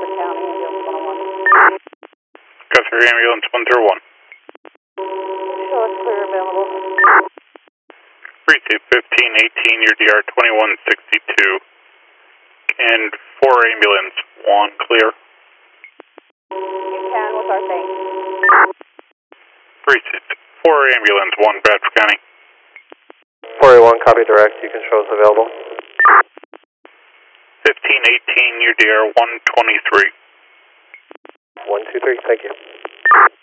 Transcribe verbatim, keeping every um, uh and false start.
Bradford County, ambulance one oh one. Guthrie ambulance one zero one. Show us clear available. Precinct fifteen eighteen, your D R twenty-one sixty-two. And four ambulance one clear. You can with our thanks. Precinct four ambulance one, Bradford County. four eight one, copy direct, you can show us available. fifteen eighteen, your D R one twenty-three. one two three, thank you.